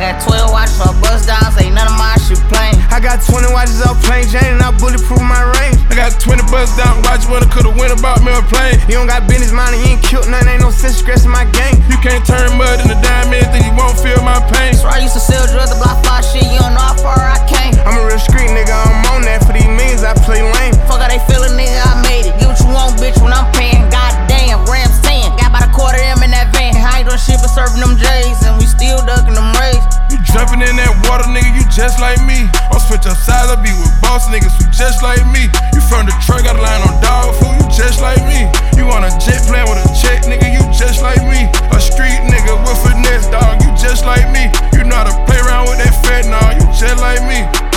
got 12 watches for bust downs, ain't none of my shit plain. I got 20 watches off plain Jane, and I bulletproof my range. I got 20 bust down watches when I could've went about me a plane. You don't got business mind and you ain't killed nothing, ain't no sense stressing my game. You can't turn mud into diamond, then you won't feel my pain. So I used to sell drugs to block fly shit, you don't know how far I came. I'm a real street nigga, I'm on that. For these millions, I play lame. Fuck how they feelin', nigga, I made it. Get what you want, bitch, when I'm paying. Goddamn, grams 10. Got about a quarter of them in that van. I ain't doing shit but serving them J's, and we still ducking them rays. You jumping in that water, nigga, you just like me. I'm switch up sides, I be with boss niggas who just like me. You from Detroit, got a line on dog food, you just like me. You on a jet plane with a check, nigga, you just like me. A street nigga with finesse, dog, you just like me. You know how to play around with that fat, nah, you just like me.